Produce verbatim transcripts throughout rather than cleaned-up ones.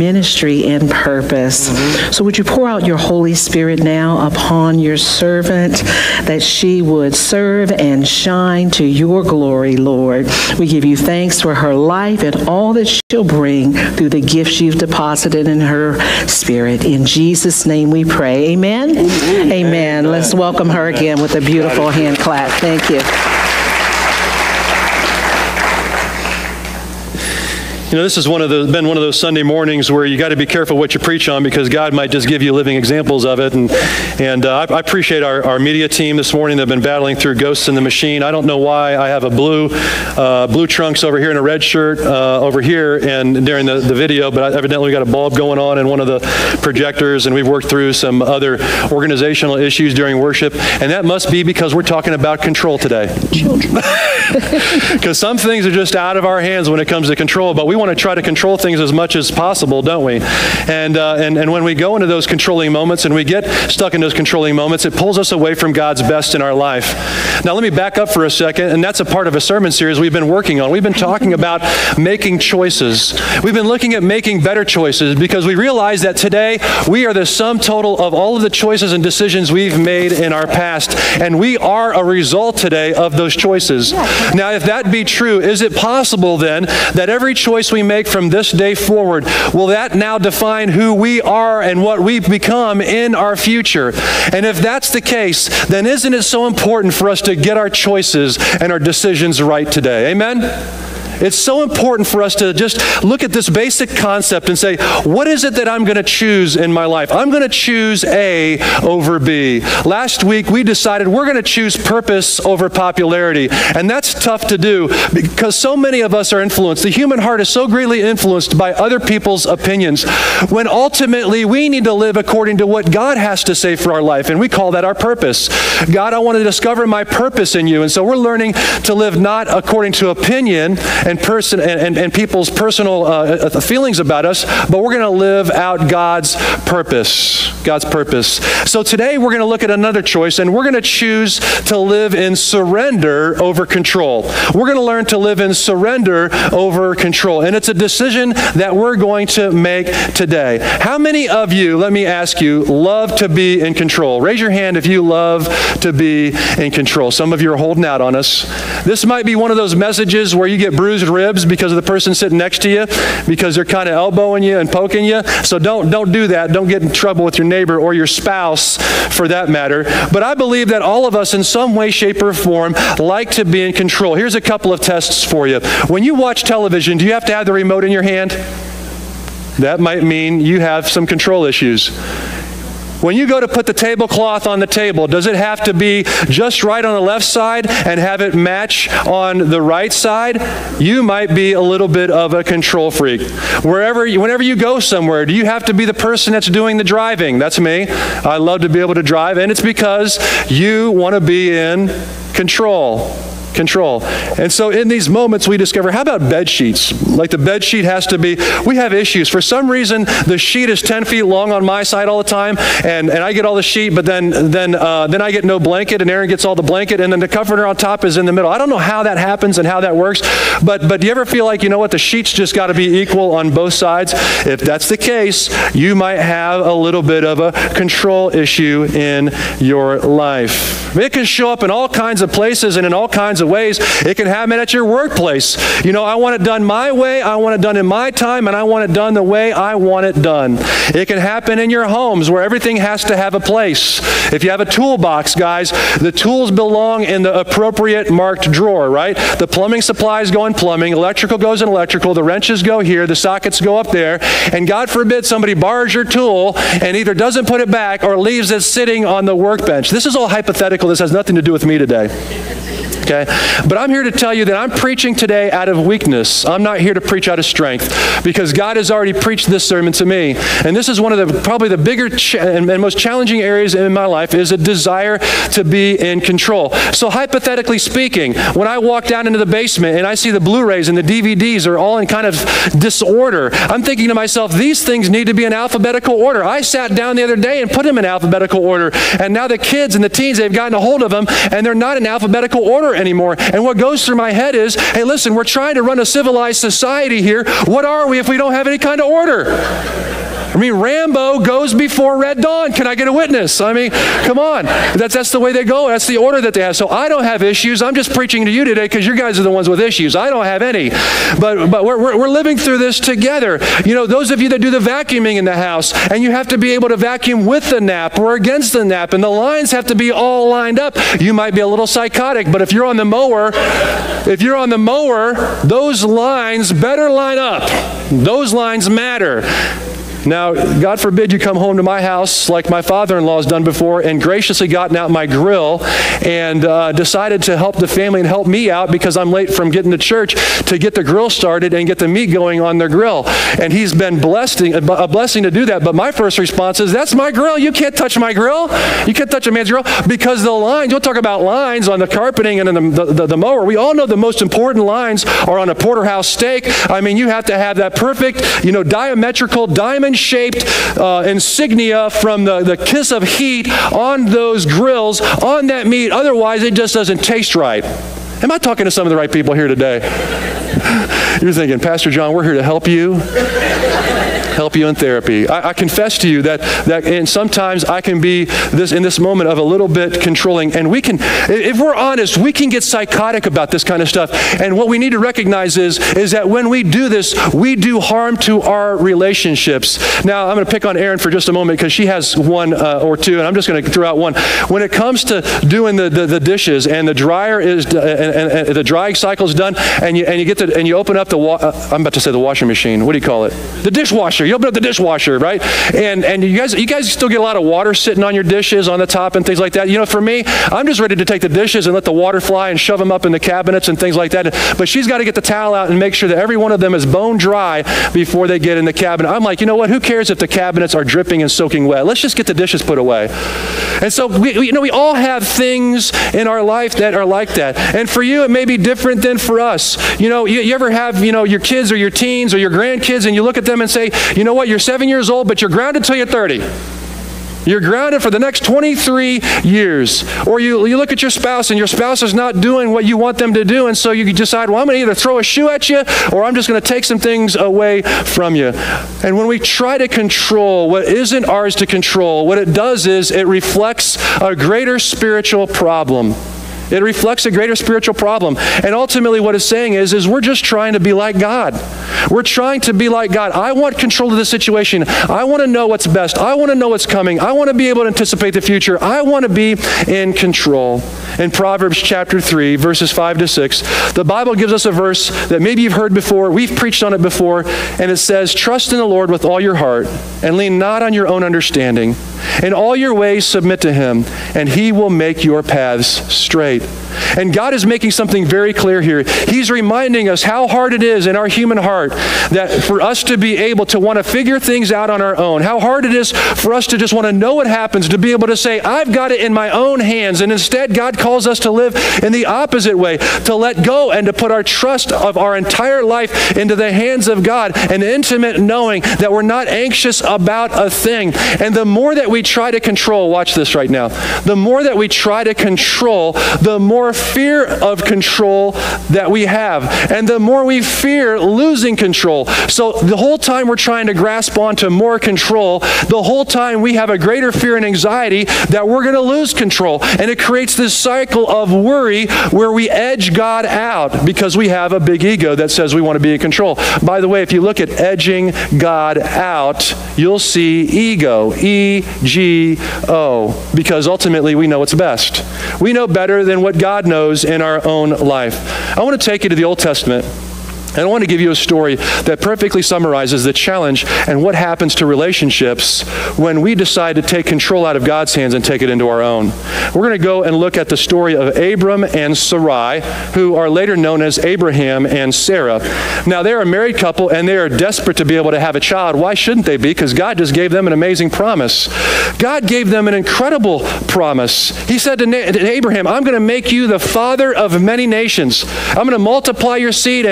ministry and purpose. Mm-hmm. So would you pour out your Holy Spirit now upon your servant, that she would serve and shine to your glory, Lord. We give you thanks for her life and all that she'll bring through the gifts you've deposited in her spirit. In Jesus' name we pray. Amen? Amen. Amen. Amen. Let's welcome her again with a beautiful hand clap. Thank you. You know, this has one of the, been one of those Sunday mornings where you got to be careful what you preach on, because God might just give you living examples of it. And and uh, I, I appreciate our, our media team this morning. They've been battling through Ghosts in the Machine. I don't know why I have a blue uh, blue trunks over here and a red shirt uh, over here and during the, the video, but I evidently we got a bulb going on in one of the projectors, and we've worked through some other organizational issues during worship. And that must be because we're talking about control today. Children. Because some things are just out of our hands when it comes to control, but we want to try to control things as much as possible, don't we? And, uh, and, and when we go into those controlling moments and we get stuck in those controlling moments, it pulls us away from God's best in our life. Now let me back up for a second, and that's a part of a sermon series we've been working on. We've been talking about making choices. We've been looking at making better choices because we realize that today we are the sum total of all of the choices and decisions we've made in our past, and we are a result today of those choices. Now, if that be true, is it possible then that every choice we make from this day forward, will that now define who we are and what we become in our future? And if that's the case, then isn't it so important for us to get our choices and our decisions right today? Amen? It's so important for us to just look at this basic concept and say, what is it that I'm going to choose in my life? I'm going to choose A over B. Last week, we decided we're going to choose purpose over popularity. And that's tough to do because so many of us are influenced. The human heart is so greatly influenced by other people's opinions, when ultimately we need to live according to what God has to say for our life. And we call that our purpose. God, I want to discover my purpose in you. And so we're learning to live not according to opinion and person and, and, and people's personal uh, feelings about us, but we're going to live out God's purpose. God's purpose. So today we're going to look at another choice, and we're going to choose to live in surrender over control. We're going to learn to live in surrender over control, and it's a decision that we're going to make today. How many of you, let me ask you, love to be in control? Raise your hand if you love to be in control. Some of you are holding out on us. This might be one of those messages where you get bruised ribs because of the person sitting next to you, because they're kind of elbowing you and poking you. So don't don't do that. Don't get in trouble with your neighbor or your spouse for that matter. But I believe that all of us in some way, shape, or form like to be in control. Here's a couple of tests for you. When you watch television, do you have to have the remote in your hand? That might mean you have some control issues. When you go to put the tablecloth on the table, does it have to be just right on the left side and have it match on the right side? You might be a little bit of a control freak. Wherever, whenever you go somewhere, do you have to be the person that's doing the driving? That's me. I love to be able to drive, and it's because you want to be in control. Control. And so in these moments we discover, how about bed sheets? Like the bed sheet has to be, we have issues. For some reason, the sheet is ten feet long on my side all the time, and, and I get all the sheet, but then then uh, then I get no blanket, and Aaron gets all the blanket, and then the comforter on top is in the middle. I don't know how that happens and how that works, but, but do you ever feel like, you know what, the sheets just got to be equal on both sides? If that's the case, you might have a little bit of a control issue in your life. It can show up in all kinds of places and in all kinds of ways. It can happen at your workplace. You know, I want it done my way, I want it done in my time, and I want it done the way I want it done. It can happen in your homes where everything has to have a place. If you have a toolbox, guys, the tools belong in the appropriate marked drawer, right? The plumbing supplies go in plumbing, electrical goes in electrical, the wrenches go here, the sockets go up there, and God forbid somebody borrows your tool and either doesn't put it back or leaves it sitting on the workbench. This is all hypothetical. This has nothing to do with me today. Okay? But I'm here to tell you that I'm preaching today out of weakness. I'm not here to preach out of strength, because God has already preached this sermon to me. And this is one of the probably the bigger ch- and, and most challenging areas in my life, is a desire to be in control. So hypothetically speaking, when I walk down into the basement and I see the Blu-rays and the D V Ds are all in kind of disorder, I'm thinking to myself, these things need to be in alphabetical order. I sat down the other day and put them in alphabetical order, and now the kids and the teens, they've gotten a hold of them and they're not in alphabetical order order anymore. And what goes through my head is, hey, listen, we're trying to run a civilized society here. What are we if we don't have any kind of order? I mean, Rambo goes before Red Dawn. Can I get a witness? I mean, come on. That's, that's the way they go. That's the order that they have. So I don't have issues. I'm just preaching to you today because you guys are the ones with issues. I don't have any. But, but we're, we're, we're living through this together. You know, those of you that do the vacuuming in the house, and you have to be able to vacuum with the nap or against the nap, and the lines have to be all lined up. You might be a little psychotic, but if you're on the mower, if you're on the mower, those lines better line up. Those lines matter. Now, God forbid you come home to my house like my father-in-law's done before and graciously gotten out my grill and uh, decided to help the family and help me out because I'm late from getting to church to get the grill started and get the meat going on their grill. And he's been blessed, a blessing to do that. But my first response is, that's my grill. You can't touch my grill. You can't touch a man's grill because the lines, we'll talk about lines on the carpeting and in the, the, the mower. We all know the most important lines are on a porterhouse steak. I mean, you have to have that perfect, you know, diametrical, diamond shaped uh, insignia from the, the kiss of heat on those grills, on that meat. Otherwise, it just doesn't taste right. Am I talking to some of the right people here today? You're thinking, Pastor John, we're here to help you. Help you in therapy. I, I confess to you that, that and sometimes I can be this in this moment of a little bit controlling, and we can, if we're honest, we can get psychotic about this kind of stuff. And what we need to recognize is, is that when we do this, we do harm to our relationships. Now, I'm going to pick on Erin for just a moment because she has one uh, or two, and I'm just going to throw out one. When it comes to doing the, the, the dishes, and the dryer is, uh, and, and, and the drying cycle is done, and you and you get the and you open up the wa uh, I'm about to say the washing machine. What do you call it? The dishwasher. You open up the dishwasher, right? And and you guys you guys still get a lot of water sitting on your dishes on the top and things like that. You know, for me, I'm just ready to take the dishes and let the water fly and shove them up in the cabinets and things like that. But she's got to get the towel out and make sure that every one of them is bone dry before they get in the cabinet. I'm like, you know what? Who cares if the cabinets are dripping and soaking wet? Let's just get the dishes put away. And so we, we you know we all have things in our life that are like that. And for you, it may be different than for us. You know, you, you ever have you know your kids or your teens or your grandkids, and you look at them and say, you know what? You're seven years old, but you're grounded till you're thirty. You're grounded for the next twenty-three years. Or you, you look at your spouse, and your spouse is not doing what you want them to do, and so you decide, well, I'm going to either throw a shoe at you, or I'm just going to take some things away from you. And when we try to control what isn't ours to control, what it does is it reflects a greater spiritual problem. It reflects a greater spiritual problem. And ultimately what it's saying is, is we're just trying to be like God. We're trying to be like God. I want control of the situation. I want to know what's best. I want to know what's coming. I want to be able to anticipate the future. I want to be in control. In Proverbs chapter three, verses five to six, the Bible gives us a verse that maybe you've heard before. We've preached on it before. And it says, trust in the Lord with all your heart and lean not on your own understanding. In all your ways submit to him, and he will make your paths straight. And God is making something very clear here. He's reminding us how hard it is in our human heart that for us to be able to want to figure things out on our own, how hard it is for us to just want to know what happens, to be able to say, I've got it in my own hands. And instead, God calls us to live in the opposite way, to let go and to put our trust of our entire life into the hands of God, an intimate knowing that we're not anxious about a thing. And the more that we try to control, watch this right now, the more that we try to control, the more fear of control that we have, and the more we fear losing control. So the whole time we're trying to grasp onto more control, the whole time we have a greater fear and anxiety that we're going to lose control. And it creates this cycle of worry where we edge God out because we have a big ego that says we want to be in control. By the way, if you look at edging God out, you'll see ego, E G O, because ultimately we know what's best. We know better than what God knows in our own life. I want to take you to the Old Testament. And I want to give you a story that perfectly summarizes the challenge and what happens to relationships when we decide to take control out of God's hands and take it into our own. We're going to go and look at the story of Abram and Sarai, who are later known as Abraham and Sarah. Now, they're a married couple, and they are desperate to be able to have a child. Why shouldn't they be? Because God just gave them an amazing promise. God gave them an incredible promise. He said to, to Abraham, I'm going to make you the father of many nations. I'm going to multiply your seed, and I'm going to bless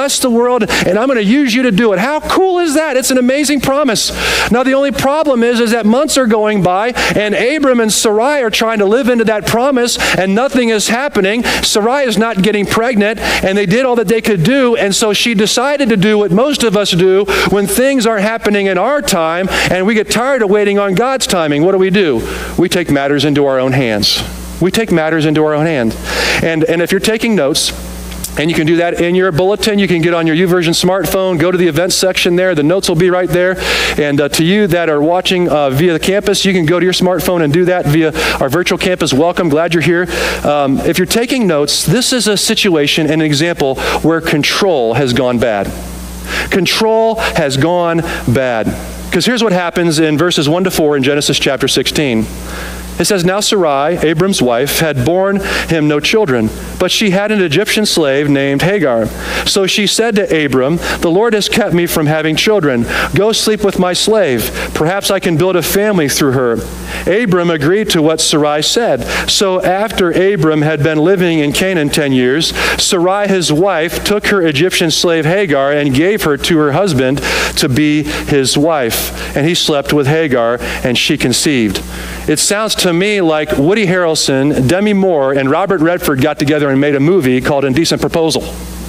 bless the world, and I'm going to use you to do it. How cool is that? It's an amazing promise. Now, the only problem is, is that months are going by, and Abram and Sarai are trying to live into that promise, and nothing is happening. Sarai is not getting pregnant, and they did all that they could do, and so she decided to do what most of us do when things aren't happening in our time, and we get tired of waiting on God's timing. What do we do? We take matters into our own hands. We take matters into our own hand. And, and if you're taking notes, and you can do that in your bulletin. You can get on your YouVersion smartphone, go to the events section there. The notes will be right there. And uh, to you that are watching uh, via the campus, you can go to your smartphone and do that via our virtual campus. Welcome. Glad you're here. Um, if you're taking notes, this is a situation, an example where control has gone bad. Control has gone bad. Because here's what happens in verses one to four in Genesis chapter sixteen. It says, now Sarai, Abram's wife, had borne him no children, but she had an Egyptian slave named Hagar. So she said to Abram, the Lord has kept me from having children. Go sleep with my slave. Perhaps I can build a family through her. Abram agreed to what Sarai said. So after Abram had been living in Canaan ten years, Sarai, his wife, took her Egyptian slave Hagar and gave her to her husband to be his wife. And he slept with Hagar, and she conceived. It sounds to me like Woody Harrelson, Demi Moore, and Robert Redford got together and made a movie called Indecent Proposal.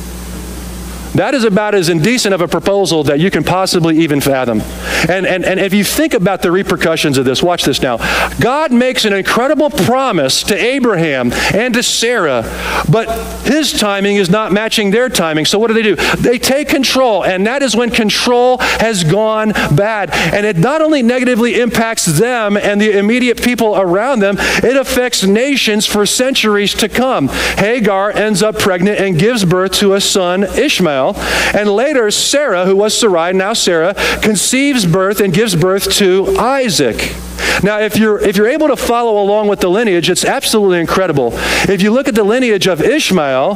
That is about as indecent of a proposal that you can possibly even fathom. And, and, and if you think about the repercussions of this, watch this now. God makes an incredible promise to Abraham and to Sarah, but his timing is not matching their timing. So what do they do? They take control, and that is when control has gone bad. And it not only negatively impacts them and the immediate people around them, it affects nations for centuries to come. Hagar ends up pregnant and gives birth to a son, Ishmael. And later, Sarah, who was Sarai, now Sarah, conceives birth and gives birth to Isaac. Now, if you're, if you're able to follow along with the lineage, it's absolutely incredible. If you look at the lineage of Ishmael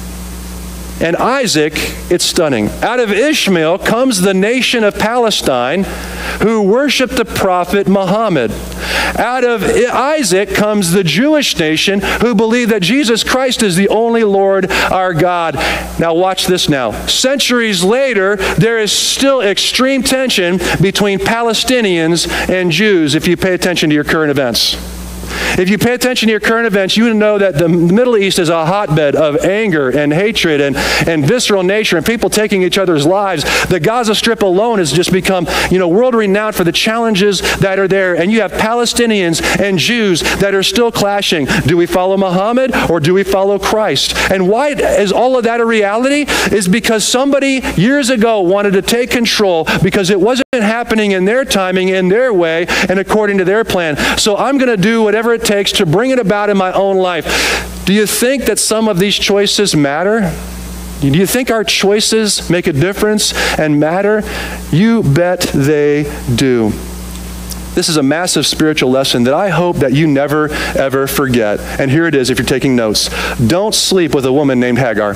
and Isaac, it's stunning. Out of Ishmael comes the nation of Palestine, who worshiped the prophet Muhammad. Out of Isaac comes the Jewish nation, who believe that Jesus Christ is the only Lord our God. Now watch this now. Centuries later, there is still extreme tension between Palestinians and Jews, if you pay attention to your current events. If you pay attention to your current events, you know that the Middle East is a hotbed of anger and hatred and, and visceral nature and people taking each other's lives. The Gaza Strip alone has just become, you know, world-renowned for the challenges that are there. And you have Palestinians and Jews that are still clashing. Do we follow Muhammad or do we follow Christ? And why is all of that a reality? Is because somebody years ago wanted to take control because it wasn't happening in their timing, in their way, and according to their plan. So I'm going to do whatever it takes to bring it about in my own life. Do you think that some of these choices matter? Do you think our choices make a difference and matter? You bet they do. This is a massive spiritual lesson that I hope that you never, ever forget. And here it is if you're taking notes. Don't sleep with a woman named Hagar.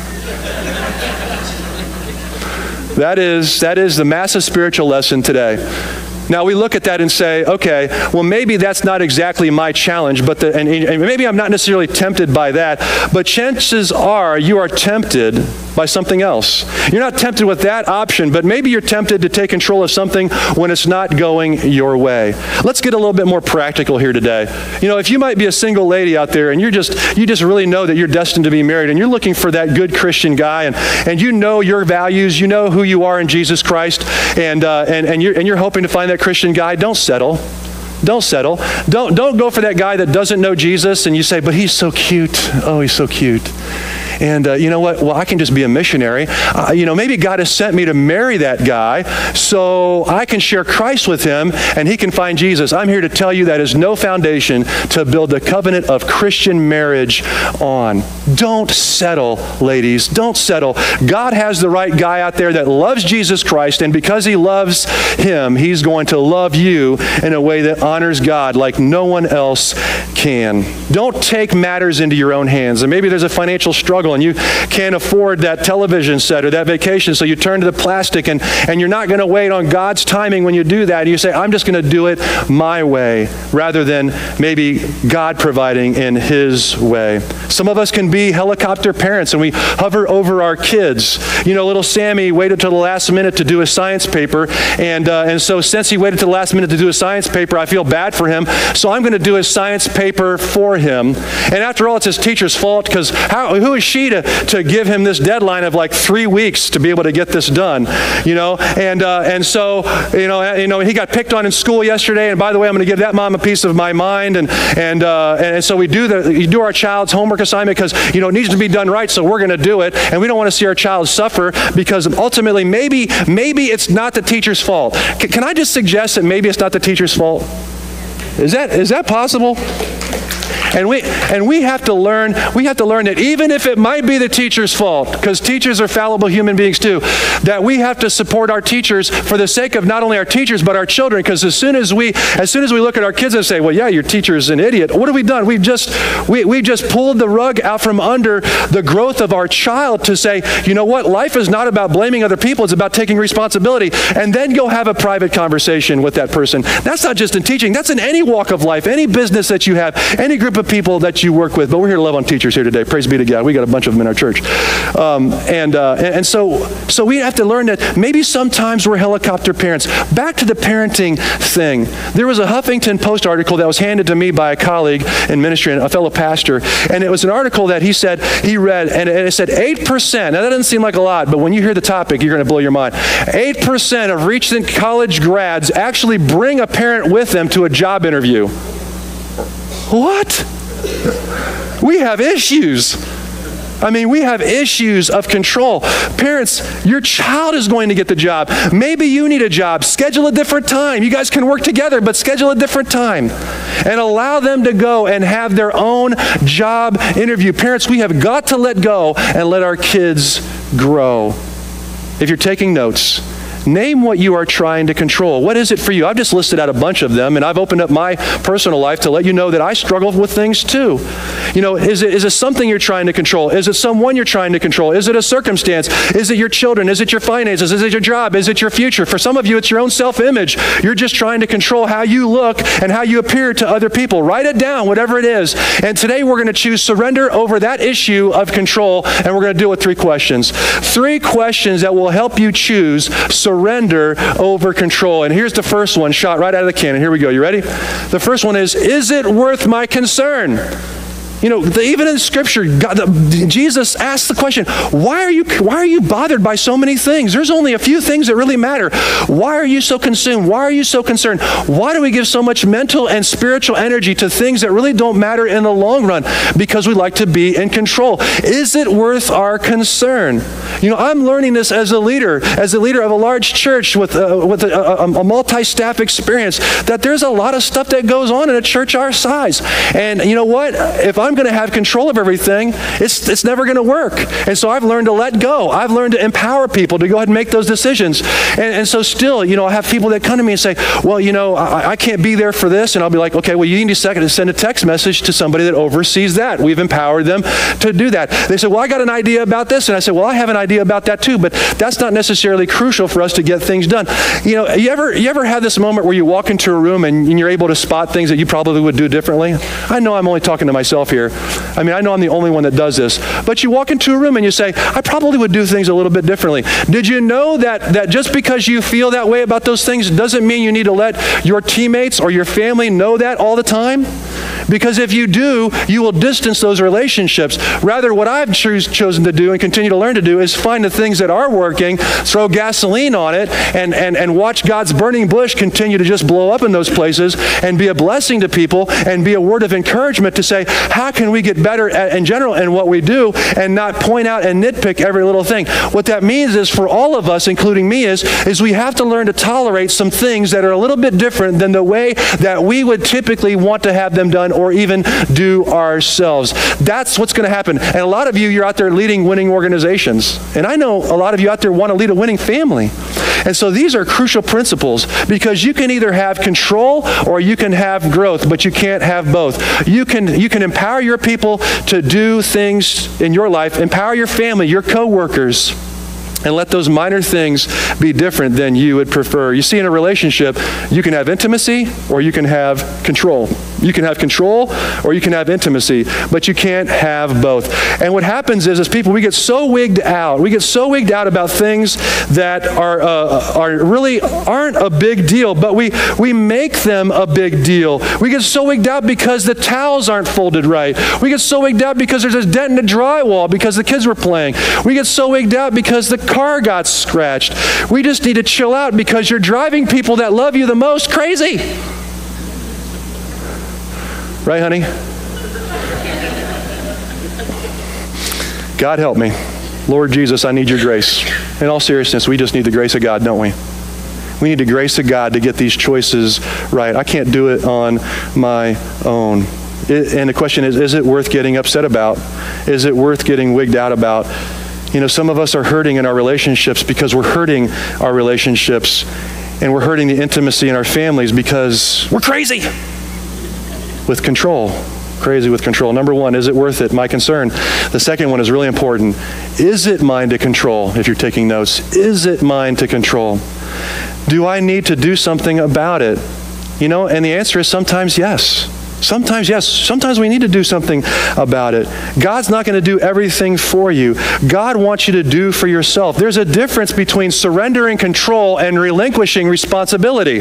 That is, that is the massive spiritual lesson today. Now, we look at that and say, okay, well, maybe that's not exactly my challenge, but the, and, and maybe I'm not necessarily tempted by that, but chances are you are tempted by something else. You're not tempted with that option, but maybe you're tempted to take control of something when it's not going your way. Let's get a little bit more practical here today. You know, if you might be a single lady out there and you're just, you just really know that you're destined to be married and you're looking for that good Christian guy and, and you know your values, you know who you are in Jesus Christ, and, uh, and, and, you're, and you're hoping to find that Christian guy, don't settle. Don't settle. Don't, don't go for that guy that doesn't know Jesus and you say, but he's so cute. Oh, he's so cute. And uh, you know what? Well, I can just be a missionary. Uh, you know, maybe God has sent me to marry that guy so I can share Christ with him and he can find Jesus. I'm here to tell you that is no foundation to build the covenant of Christian marriage on. Don't settle, ladies. Don't settle. God has the right guy out there that loves Jesus Christ, and because he loves him, he's going to love you in a way that honors God like no one else can. Don't take matters into your own hands. And maybe there's a financial struggle struggle and you can't afford that television set or that vacation, so you turn to the plastic, and, and you're not going to wait on God's timing when you do that. You say, I'm just going to do it my way, rather than maybe God providing in his way. Some of us can be helicopter parents, and we hover over our kids. You know, little Sammy waited till the last minute to do a science paper, and uh, and so since he waited till the last minute to do a science paper, I feel bad for him, so I'm going to do a science paper for him. And after all, it's his teacher's fault, because who is she to, to give him this deadline of like three weeks to be able to get this done, you know? And uh, and so, you know, you know, he got picked on in school yesterday, and by the way, I'm going to give that mom a piece of my mind, and and uh, and so we do the you do our child's homework assignment because, you know, it needs to be done right, so we're going to do it, and we don't want to see our child suffer, because ultimately maybe maybe it's not the teacher's fault. C- can I just suggest that maybe it's not the teacher's fault? Is that is that possible? And we and we have to learn, we have to learn that even if it might be the teacher's fault, because teachers are fallible human beings too, that we have to support our teachers for the sake of not only our teachers but our children, because as soon as we as soon as we look at our kids and say, well, yeah, your teacher's an idiot, what have we done? We've just we we just pulled the rug out from under the growth of our child to say, you know what, life is not about blaming other people, it's about taking responsibility. And then go have a private conversation with that person. That's not just in teaching, that's in any walk of life, any business that you have, any group of people that you work with. But we're here to love on teachers here today. Praise be to God. We got a bunch of them in our church. Um, and, uh, and and so so we have to learn that maybe sometimes we're helicopter parents. Back to the parenting thing. There was a Huffington Post article that was handed to me by a colleague in ministry, a fellow pastor, and it was an article that he said he read, and it said eight percent. Now that doesn't seem like a lot, but when you hear the topic, you're going to blow your mind. eight percent of recent college grads actually bring a parent with them to a job interview. What? We have issues. I mean, we have issues of control. Parents, your child is going to get the job. Maybe you need a job. Schedule a different time. You guys can work together, but schedule a different time. And allow them to go and have their own job interview. Parents, we have got to let go and let our kids grow. If you're taking notes, name what you are trying to control. What is it for you? I've just listed out a bunch of them, and I've opened up my personal life to let you know that I struggle with things too. You know, is it, is it something you're trying to control? Is it someone you're trying to control? Is it a circumstance? Is it your children? Is it your finances? Is it your job? Is it your future? For some of you, it's your own self-image. You're just trying to control how you look and how you appear to other people. Write it down, whatever it is. And today we're going to choose surrender over that issue of control, and we're going to deal with three questions. Three questions that will help you choose surrender. Surrender over control. And here's the first one, shot right out of the cannon. Here we go. You ready? The first one is, is it worth my concern? You know, the, even in Scripture, God, the, Jesus asked the question, why are you why are you bothered by so many things? There's only a few things that really matter. Why are you so consumed? Why are you so concerned? Why do we give so much mental and spiritual energy to things that really don't matter in the long run? Because we like to be in control. Is it worth our concern? You know, I'm learning this as a leader, as a leader of a large church with, uh, with a, a, a multi-staff experience, that there's a lot of stuff that goes on in a church our size. And you know what? If I'm going to have control of everything, it's it's never going to work. And so I've learned to let go. I've learned to empower people to go ahead and make those decisions. And, and so still, you know, I have people that come to me and say, well, you know, I, I can't be there for this. And I'll be like, okay, well, you need a second to send a text message to somebody that oversees that. We've empowered them to do that. They say, well, I got an idea about this. And I say, well, I have an idea about that too, but that's not necessarily crucial for us to get things done. You know, you ever, you ever have this moment where you walk into a room and, and you're able to spot things that you probably would do differently? I know I'm only talking to myself here. I mean, I know I'm the only one that does this. But you walk into a room and you say, I probably would do things a little bit differently. Did you know that, that just because you feel that way about those things doesn't mean you need to let your teammates or your family know that all the time? Because if you do, you will distance those relationships. Rather, what I've choose, chosen to do and continue to learn to do is find the things that are working, throw gasoline on it, and, and, and watch God's burning bush continue to just blow up in those places and be a blessing to people and be a word of encouragement to say, how can we get better at, in general in what we do and not point out and nitpick every little thing? What that means is for all of us, including me, is, is we have to learn to tolerate some things that are a little bit different than the way that we would typically want to have them done or even do ourselves. That's what's going to happen. And a lot of you, you're out there leading winning organizations. And I know a lot of you out there want to lead a winning family. And so these are crucial principles, because you can either have control or you can have growth, but you can't have both. You can, you can empower your people to do things in your life, empower your family, your coworkers, and let those minor things be different than you would prefer. You see, in a relationship, you can have intimacy or you can have control. You can have control or you can have intimacy, but you can't have both. And what happens is, as people, we get so wigged out. We get so wigged out about things that are uh, are really aren't a big deal, but we, we make them a big deal. We get so wigged out because the towels aren't folded right. We get so wigged out because there's a dent in the drywall because the kids were playing. We get so wigged out because the car got scratched. We just need to chill out because you're driving people that love you the most crazy. Right, honey? God help me. Lord Jesus, I need your grace. In all seriousness, we just need the grace of God, don't we? We need the grace of God to get these choices right. I can't do it on my own. It, and the question is, is it worth getting upset about? Is it worth getting wigged out about? You know, some of us are hurting in our relationships because we're hurting our relationships, and we're hurting the intimacy in our families because we're crazy with control. Crazy with control. Number one, is it worth it? My concern. The second one is really important. Is it mine to control? If you're taking notes, is it mine to control? Do I need to do something about it? You know, and the answer is sometimes yes. Sometimes, yes. Sometimes we need to do something about it. God's not going to do everything for you. God wants you to do for yourself. There's a difference between surrendering control and relinquishing responsibility.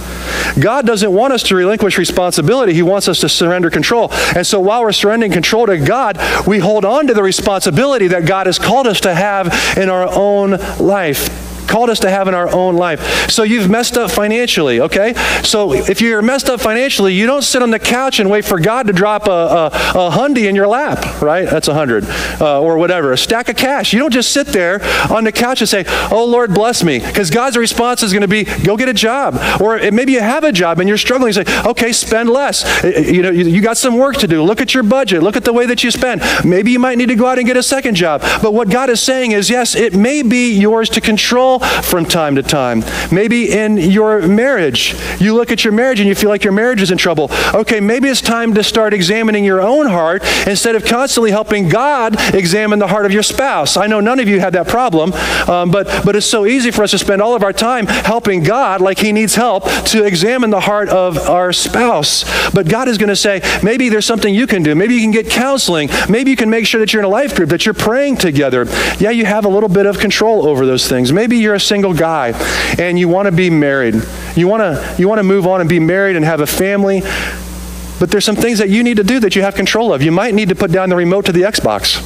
God doesn't want us to relinquish responsibility. He wants us to surrender control. And so while we're surrendering control to God, we hold on to the responsibility that God has called us to have in our own life. Called us to have in our own life. So you've messed up financially, okay? So if you're messed up financially, you don't sit on the couch and wait for God to drop a, a, a hundy in your lap, right? That's a hundred, uh, or whatever, a stack of cash. You don't just sit there on the couch and say, oh, Lord, bless me. Because God's response is going to be, go get a job. Or maybe you have a job and you're struggling. You say, okay, spend less. You know, you, you got some work to do. Look at your budget. Look at the way that you spend. Maybe you might need to go out and get a second job. But what God is saying is, yes, it may be yours to control from time to time. Maybe in your marriage, you look at your marriage and you feel like your marriage is in trouble. Okay, maybe it's time to start examining your own heart instead of constantly helping God examine the heart of your spouse. I know none of you have that problem, um, but, but it's so easy for us to spend all of our time helping God like he needs help to examine the heart of our spouse. But God is going to say, maybe there's something you can do. Maybe you can get counseling. Maybe you can make sure that you're in a life group, that you're praying together. Yeah, you have a little bit of control over those things. Maybe you're a single guy and you want to be married. You want to you want to move on and be married and have a family, but there's some things that you need to do that you have control of. You might need to put down the remote to the Xbox.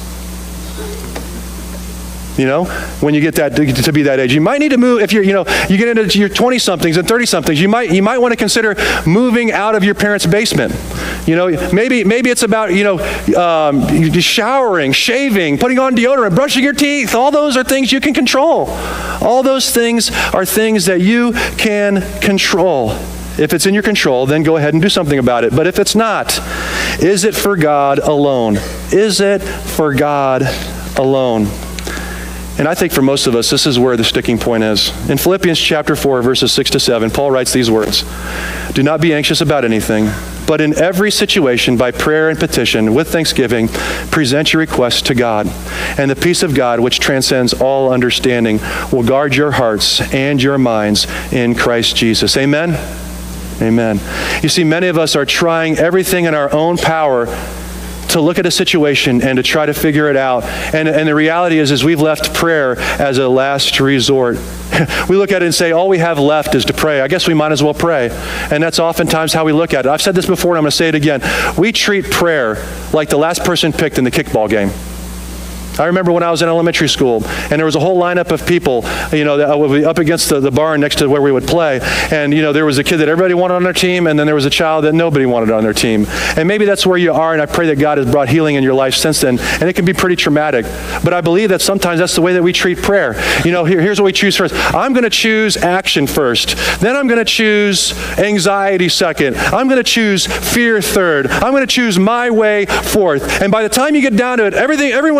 You know, when you get that to, to be that age, you might need to move. If you're, you know, you get into your twenty-somethings and thirty-somethings, you might you might want to consider moving out of your parents' basement. You know, maybe maybe it's about, you know, um, showering, shaving, putting on deodorant, brushing your teeth. All those are things you can control. All those things are things that you can control. If it's in your control, then go ahead and do something about it. But if it's not, is it for God alone? Is it for God alone? And I think for most of us, this is where the sticking point is. In Philippians chapter four, verses six to seven, Paul writes these words: do not be anxious about anything, but in every situation, by prayer and petition, with thanksgiving, present your requests to God. And the peace of God, which transcends all understanding, will guard your hearts and your minds in Christ Jesus. Amen? Amen. You see, many of us are trying everything in our own power to look at a situation and to try to figure it out. And, and the reality is, is we've left prayer as a last resort. We look at it and say, all we have left is to pray. I guess we might as well pray. And that's oftentimes how we look at it. I've said this before and I'm going to say it again. We treat prayer like the last person picked in the kickball game. I remember when I was in elementary school, and there was a whole lineup of people, you know, that would be up against the, the barn next to where we would play. And, you know, there was a kid that everybody wanted on their team, and then there was a child that nobody wanted on their team. And maybe that's where you are, and I pray that God has brought healing in your life since then. And it can be pretty traumatic. But I believe that sometimes that's the way that we treat prayer. You know, here, here's what we choose first. I'm going to choose action first. Then I'm going to choose anxiety second. I'm going to choose fear third. I'm going to choose my way fourth. And by the time you get down to it, everything, everyone else is gone.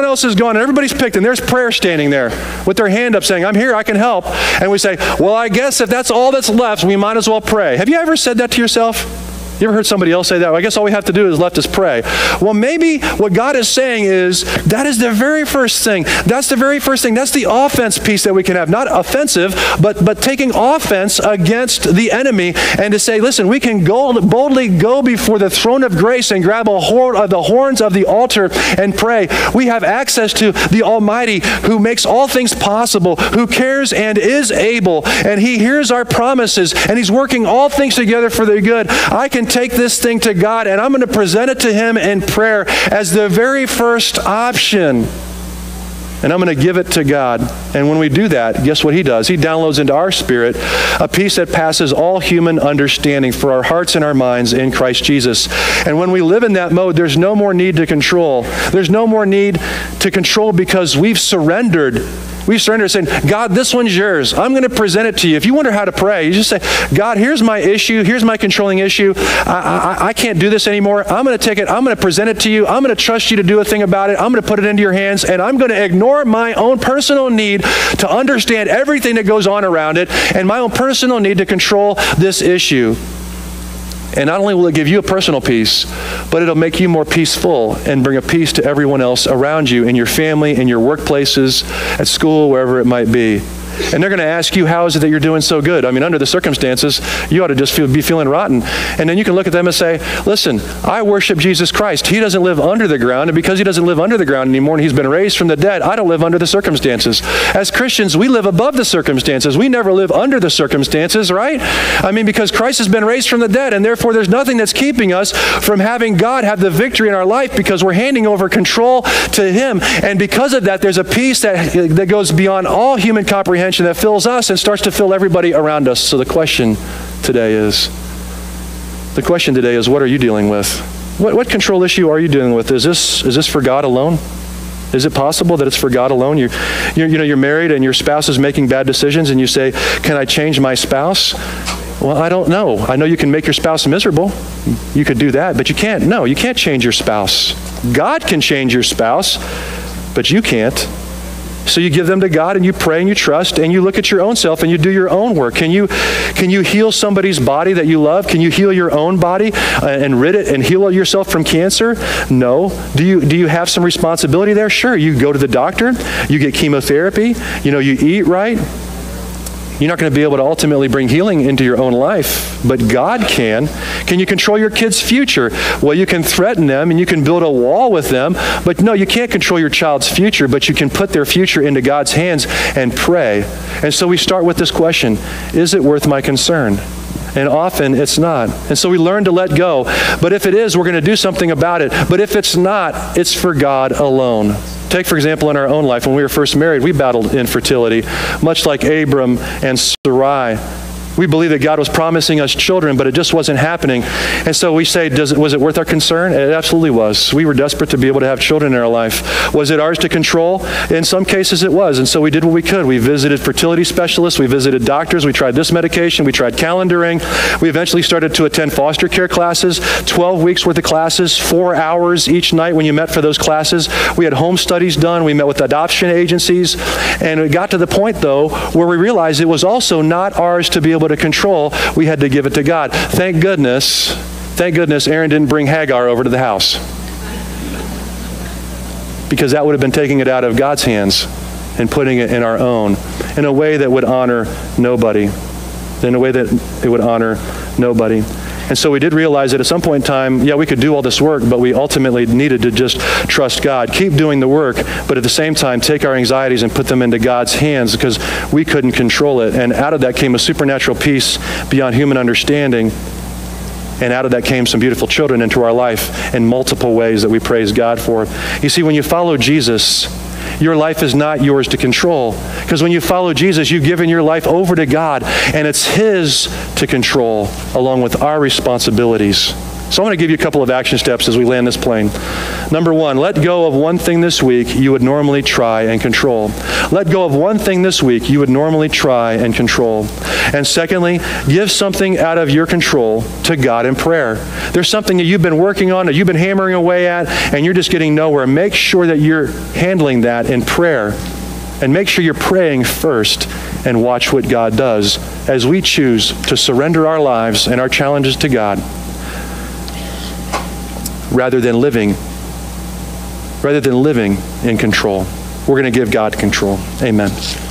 on, and everybody's picked, and there's prayer standing there with their hand up saying, I'm here, I can help. And we say, well, I guess if that's all that's left, we might as well pray. Have you ever said that to yourself? You ever heard somebody else say that? Well, I guess all we have to do is left is pray. Well, maybe what God is saying is that is the very first thing. That's the very first thing. That's the offense piece that we can have. Not offensive, but, but taking offense against the enemy and to say, listen, we can go, boldly go before the throne of grace and grab a horn of the horns of the altar and pray. We have access to the Almighty who makes all things possible, who cares and is able, and He hears our promises, and He's working all things together for their good. I can take this thing to God, and I'm going to present it to Him in prayer as the very first option. And I'm going to give it to God. And when we do that, guess what He does? He downloads into our spirit a peace that passes all human understanding for our hearts and our minds in Christ Jesus. And when we live in that mode, there's no more need to control. There's no more need to control because we've surrendered. We've surrendered saying, God, this one's yours. I'm going to present it to you. If you wonder how to pray, you just say, God, here's my issue. Here's my controlling issue. I, I, I can't do this anymore. I'm going to take it. I'm going to present it to you. I'm going to trust you to do a thing about it. I'm going to put it into your hands, and I'm going to ignore my own personal need to understand everything that goes on around it and my own personal need to control this issue. And not only will it give you a personal peace, but it'll make you more peaceful and bring a peace to everyone else around you, in your family, in your workplaces, at school, wherever it might be. And they're going to ask you, how is it that you're doing so good? I mean, under the circumstances, you ought to just feel, be feeling rotten. And then you can look at them and say, listen, I worship Jesus Christ. He doesn't live under the ground. And because He doesn't live under the ground anymore and He's been raised from the dead, I don't live under the circumstances. As Christians, we live above the circumstances. We never live under the circumstances, right? I mean, because Christ has been raised from the dead, and therefore there's nothing that's keeping us from having God have the victory in our life, because we're handing over control to Him. And because of that, there's a peace that, that goes beyond all human comprehension, that fills us and starts to fill everybody around us. So the question today is, the question today is, what are you dealing with? What, what control issue are you dealing with? Is this, is this for God alone? Is it possible that it's for God alone? You're, you're, you know, you're married and your spouse is making bad decisions, and you say, can I change my spouse? Well, I don't know. I know you can make your spouse miserable. You could do that, but you can't. No, you can't change your spouse. God can change your spouse, but you can't. So you give them to God, and you pray and you trust, and you look at your own self and you do your own work. Can you, can you heal somebody's body that you love? Can you heal your own body and rid it and heal yourself from cancer? No. Do you, do you have some responsibility there? Sure. You go to the doctor, you get chemotherapy, you know, you eat right. You're not going to be able to ultimately bring healing into your own life, but God can. Can you control your kids' future? Well, you can threaten them and you can build a wall with them, but no, you can't control your child's future, but you can put their future into God's hands and pray. And so we start with this question, is it worth my concern? And often it's not. And so we learn to let go. But if it is, we're going to do something about it. But if it's not, it's for God alone. Take, for example, in our own life, when we were first married, we battled infertility, much like Abram and Sarai. We believed that God was promising us children, but it just wasn't happening. And so we say, does it, was it worth our concern? It absolutely was. We were desperate to be able to have children in our life. Was it ours to control? In some cases it was. And so we did what we could. We visited fertility specialists. We visited doctors. We tried this medication. We tried calendaring. We eventually started to attend foster care classes, twelve weeks worth of classes, four hours each night when you met for those classes. We had home studies done. We met with adoption agencies. And it got to the point, though, where we realized it was also not ours to be able to control. We had to give it to God. Thank goodness, thank goodness Aaron didn't bring Hagar over to the house, because that would have been taking it out of God's hands and putting it in our own in a way that would honor nobody, in a way that it would honor nobody. And so we did realize that at some point in time, yeah, we could do all this work, but we ultimately needed to just trust God, keep doing the work, but at the same time, take our anxieties and put them into God's hands, because we couldn't control it. And out of that came a supernatural peace beyond human understanding. And out of that came some beautiful children into our life in multiple ways that we praise God for. You see, when you follow Jesus, your life is not yours to control. Because when you follow Jesus, you've given your life over to God, and it's His to control, along with our responsibilities. So I'm going to give you a couple of action steps as we land this plane. Number one, let go of one thing this week you would normally try and control. Let go of one thing this week you would normally try and control. And secondly, give something out of your control to God in prayer. There's something that you've been working on, that you've been hammering away at, and you're just getting nowhere. Make sure that you're handling that in prayer. And make sure you're praying first and watch what God does as we choose to surrender our lives and our challenges to God rather than living rather than living in control. We're going to give God control. Amen.